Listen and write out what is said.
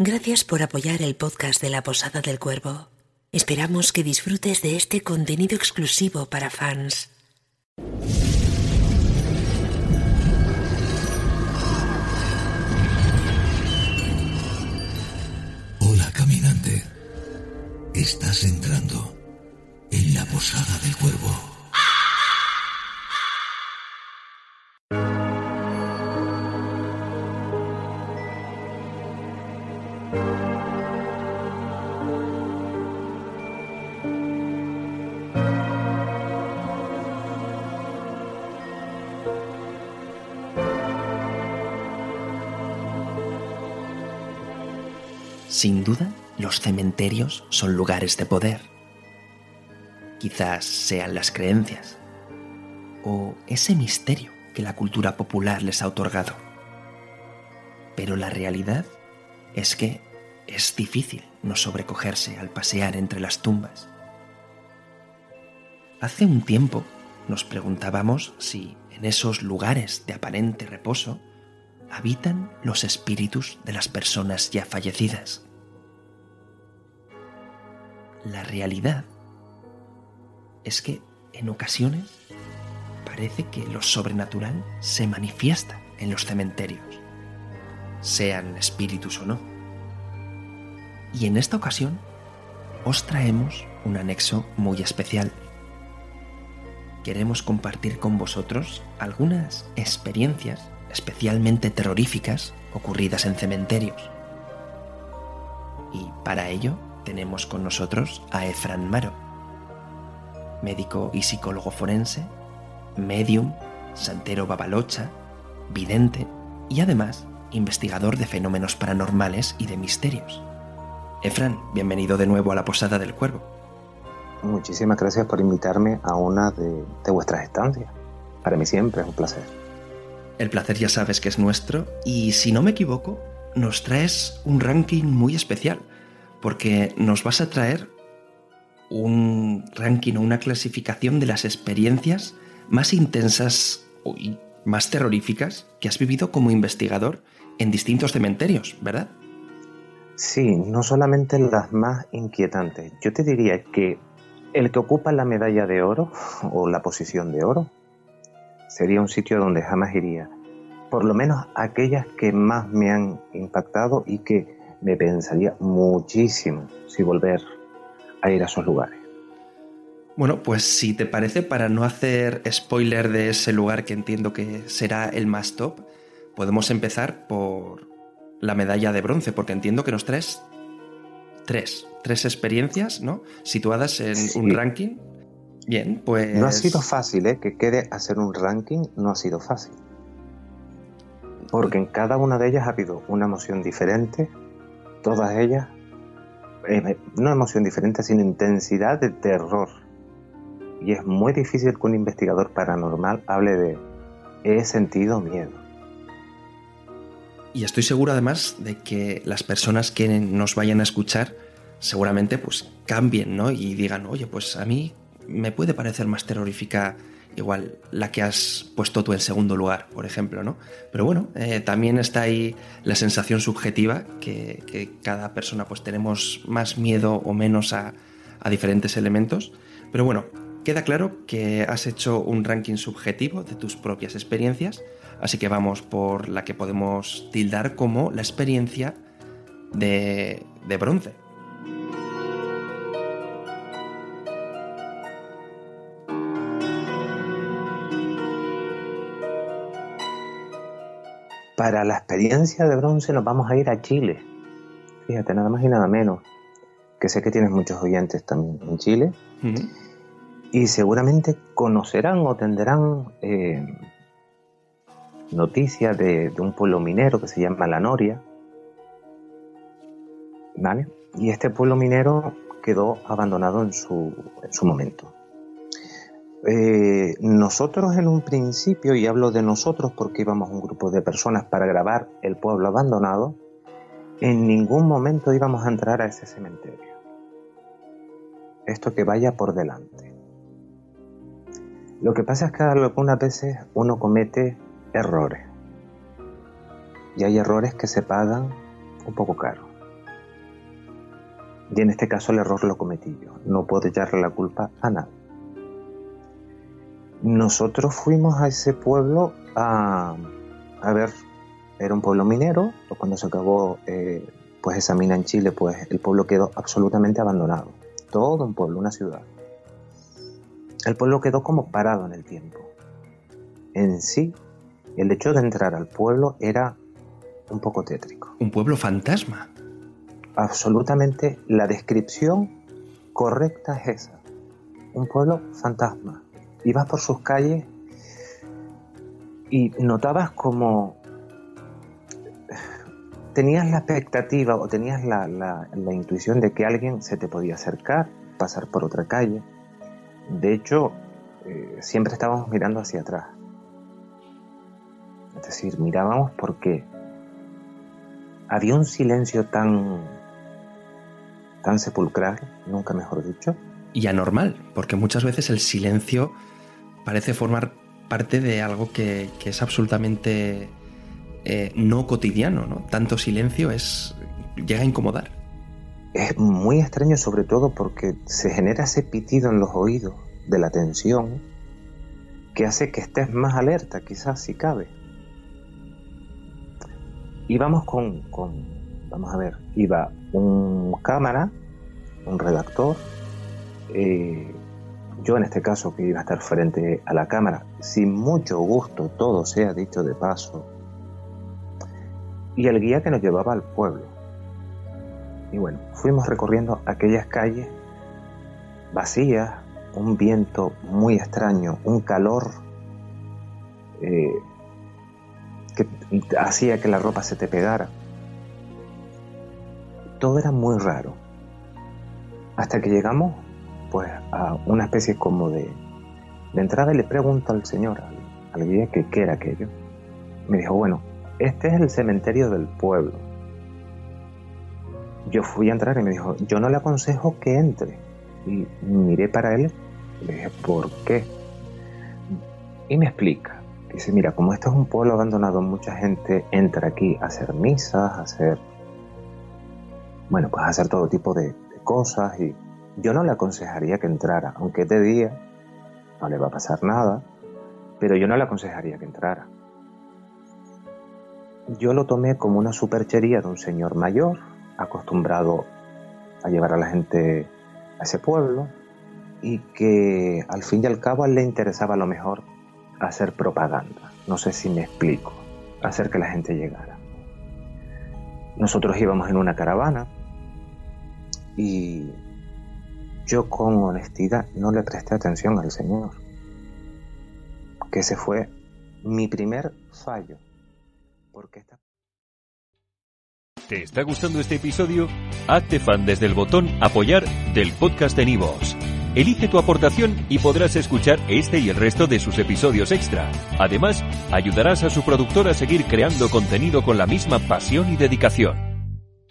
Gracias por apoyar el podcast de La Posada del Cuervo. Esperamos que disfrutes de este contenido exclusivo para fans. Hola, caminante. Estás entrando en La Posada del Cuervo. Sin duda, los cementerios son lugares de poder. Quizás sean las creencias o ese misterio que la cultura popular les ha otorgado. Pero la realidad es que es difícil no sobrecogerse al pasear entre las tumbas. Hace un tiempo nos preguntábamos si en esos lugares de aparente reposo habitan los espíritus de las personas ya fallecidas. La realidad es que en ocasiones parece que lo sobrenatural se manifiesta en los cementerios, sean espíritus o no. Y en esta ocasión os traemos un anexo muy especial. Queremos compartir con vosotros algunas experiencias especialmente terroríficas ocurridas en cementerios. Y para ello tenemos con nosotros a Efran Maro, médico y psicólogo forense, medium, santero babalocha, vidente y además investigador de fenómenos paranormales y de misterios. Efran, bienvenido de nuevo a La Posada del Cuervo. Muchísimas gracias por invitarme a una de vuestras estancias. Para mí siempre es un placer. El placer ya sabes que es nuestro, y si no me equivoco, nos traes un ranking muy especial, porque nos vas a traer un ranking o una clasificación de las experiencias más intensas y más terroríficas que has vivido como investigador en distintos cementerios, ¿verdad? Sí, no solamente las más inquietantes. Yo te diría que el que ocupa la medalla de oro o la posición de oro sería un sitio donde jamás iría. Por lo menos aquellas que más me han impactado y que me pensaría muchísimo si volver a ir a esos lugares. Bueno, pues si te parece, para no hacer spoiler de ese lugar que entiendo que será el más top, podemos empezar por la medalla de bronce, porque entiendo que nos traes tres experiencias, ¿no?, situadas en un ranking. Bien, pues... No ha sido fácil, que quede hacer un ranking, no ha sido fácil. Porque en cada una de ellas ha habido una emoción diferente, todas ellas, no emoción diferente, sino intensidad de terror. Y es muy difícil que un investigador paranormal hable de he sentido miedo. Y estoy seguro además de que las personas que nos vayan a escuchar seguramente pues cambien, ¿no?, y digan, oye, pues a mí me puede parecer más terrorífica igual la que has puesto tú en segundo lugar, por ejemplo, ¿no? Pero bueno, también está ahí la sensación subjetiva que cada persona pues tenemos más miedo o menos a diferentes elementos. Pero bueno, queda claro que has hecho un ranking subjetivo de tus propias experiencias, así que vamos por la que podemos tildar como la experiencia de bronce. Para la experiencia de bronce nos vamos a ir a Chile. Fíjate, nada más y nada menos. Que sé que tienes muchos oyentes también en Chile. Uh-huh. Y seguramente conocerán o tendrán noticias de un pueblo minero que se llama La Noria. ¿Vale? Y este pueblo minero quedó abandonado en su momento. Nosotros en un principio, y hablo de nosotros porque íbamos un grupo de personas para grabar el pueblo abandonado, en ningún momento íbamos a entrar a ese cementerio. Esto que vaya por delante. Lo que pasa es que algunas veces uno comete errores. Y hay errores que se pagan un poco caro. Y en este caso el error lo cometí yo. No puedo echarle la culpa a nadie. Nosotros fuimos a ese pueblo a ver, era un pueblo minero. Cuando se acabó pues esa mina en Chile, pues el pueblo quedó absolutamente abandonado. Todo un pueblo, una ciudad. El pueblo quedó como parado en el tiempo. En sí, el hecho de entrar al pueblo era un poco tétrico. Un pueblo fantasma. Absolutamente, la descripción correcta es esa. Un pueblo fantasma. Ibas por sus calles y notabas como tenías la expectativa o tenías la intuición de que alguien se te podía acercar, pasar por otra calle. De hecho, siempre estábamos mirando hacia atrás. Es decir, mirábamos porque había un silencio tan sepulcral, nunca mejor dicho. Y anormal, porque muchas veces el silencio parece formar parte de algo que es absolutamente no cotidiano, ¿no? Tanto silencio llega a incomodar. Es muy extraño, sobre todo porque se genera ese pitido en los oídos de la tensión que hace que estés más alerta, quizás, si cabe. Íbamos vamos a ver, iba un cámara, un redactor, yo en este caso que iba a estar frente a la cámara, sin mucho gusto, todo sea dicho de paso, y el guía que nos llevaba al pueblo. Y bueno, fuimos recorriendo aquellas calles vacías, un viento muy extraño, un calor que hacía que la ropa se te pegara. Todo era muy raro. Hasta que llegamos pues a una especie como de entrada y le pregunto al señor, al guía, que qué era aquello. Me dijo, bueno, este es el cementerio del pueblo. Yo fui a entrar y me dijo, yo no le aconsejo que entre. Y miré para él y le dije, ¿por qué? Y me explica. Dice, mira, como esto es un pueblo abandonado, mucha gente entra aquí a hacer misas, pues a hacer todo tipo de cosas, y yo no le aconsejaría que entrara, aunque de día no le va a pasar nada, pero yo no le aconsejaría que entrara. Yo lo tomé como una superchería de un señor mayor, acostumbrado a llevar a la gente a ese pueblo, y que al fin y al cabo a él le interesaba a lo mejor hacer propaganda, no sé si me explico, hacer que la gente llegara. Nosotros íbamos en una caravana y yo con honestidad no le presté atención al señor, que ese fue mi primer fallo, porque ¿Te está gustando este episodio? Hazte fan desde el botón Apoyar del podcast de Nivos. Elige tu aportación y podrás escuchar este y el resto de sus episodios extra. Además, ayudarás a su productor a seguir creando contenido con la misma pasión y dedicación.